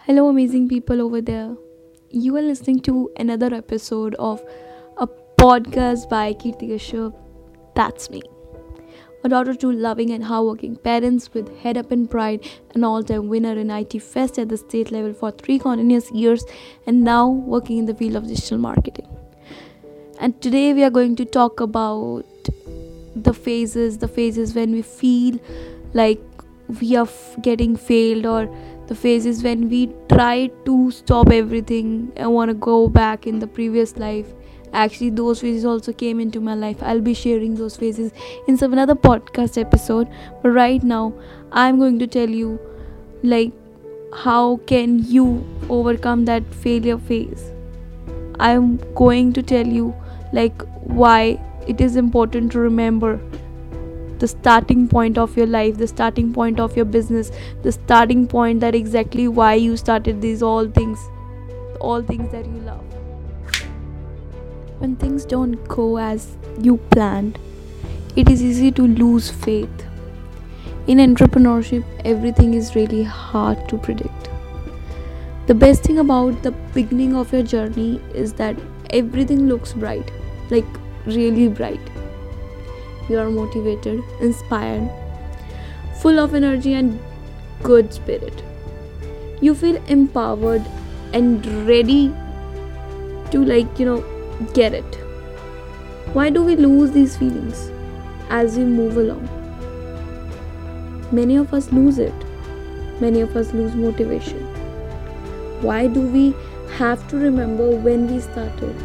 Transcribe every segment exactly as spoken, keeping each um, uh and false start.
Hello, amazing people over there. You are listening to another episode of a podcast by Kirti Kashyap. That's me. A daughter to loving and hardworking parents with head up in pride, an all-time winner in I T Fest at the state level for three continuous years, and now working in the field of digital marketing. And today we are going to talk about the phases, the phases when we feel like we are f- getting failed, or the phases when we try to stop everything and want to go back in the previous life. Actually, those phases also came into my life. I'll be sharing those phases in some another podcast episode, but right now I'm going to tell you, like, how can you overcome that failure phase. I'm going to tell you, like, why it is important to remember the starting point of your life, the starting point of your business, the starting point that exactly why you started these all things, all things that you love. When things don't go as you planned, it is easy to lose faith. In entrepreneurship, everything is really hard to predict. The best thing about the beginning of your journey is that everything looks bright, like really bright. You are motivated, inspired, full of energy and good spirit. You feel empowered and ready to, like, you know, get it. Why do we lose these feelings as we move along? Many of us lose it. Many of us lose motivation. Why do we have to remember when we started?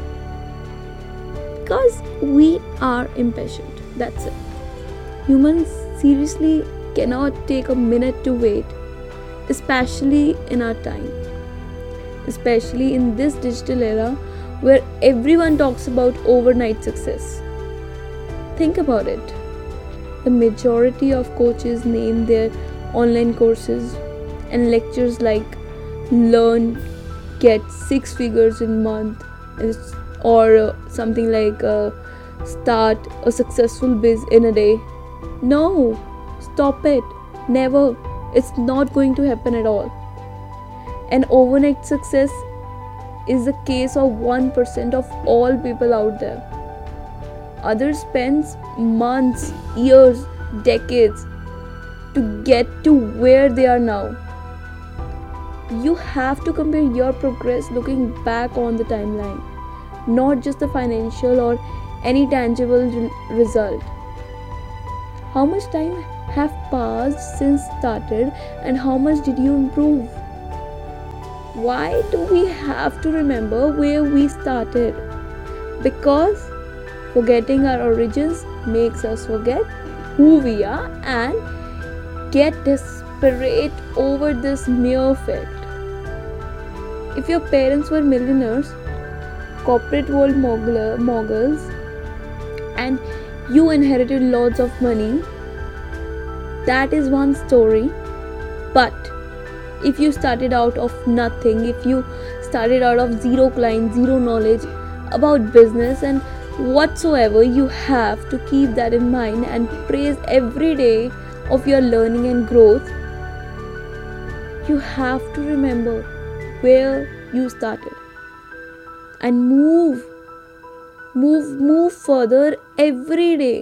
Because we are impatient. That's it. Humans seriously cannot take a minute to wait, especially in our time, especially in this digital era where everyone talks about overnight success. Think about it. The majority of coaches name their online courses and lectures like learn, get six figures in month, or uh, something like uh, start a successful biz in a day. No, stop it. Never. It's not going to happen at all. An overnight success is the case of one percent of all people out there. Others spends months, years, decades to get to where they are now. You have to compare your progress looking back on the timeline, not just the financial or any tangible re- result. How much time have passed since started and how much did you improve? Why do we have to remember where we started? Because forgetting our origins makes us forget who we are and get desperate over this mere fact. If your parents were millionaires, corporate world mogul- moguls, and you inherited lots of money, that is one story. But if you started out of nothing, if you started out of zero clients, zero knowledge about business and whatsoever, you have to keep that in mind and praise every day of your learning and growth. You have to remember where you started and move move move further every day.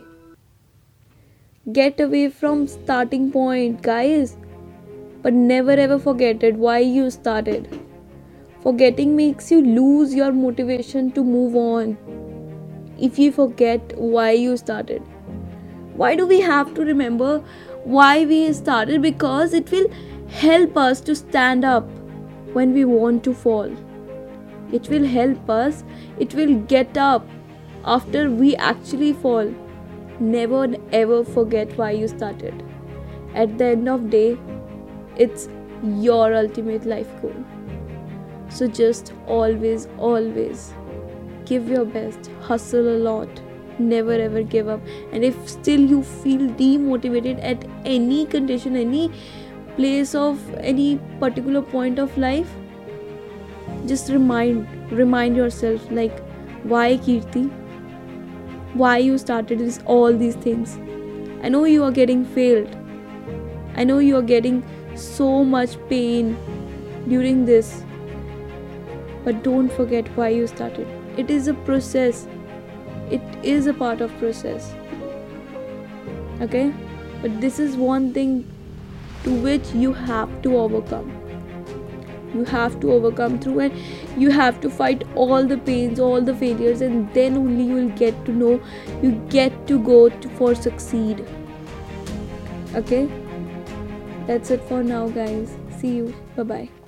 Get away from starting point, guys, but never ever forget it why you started. Forgetting makes you lose your motivation to move on. If you forget why you started, why do we have to remember why we started? Because it will help us to stand up when we want to fall. It will help us, it will get up after we actually fall. Never ever forget why you started. At the end of day, it's your ultimate life goal. So just always, always give your best, hustle a lot, never ever give up. And if still you feel demotivated at any condition, any place of any particular point of life, just remind remind yourself, like, why Kirti, why you started this, all these things. I know you are getting failed, I know you are getting so much pain, during this, but don't forget why you started. It is a process, it is a part of process, okay? But this is one thing to which you have to overcome. You have to overcome through, and you have to fight all the pains, all the failures, and then only you will get to know, you get to go to for succeed. Okay, that's it for now, guys. See you. Bye bye.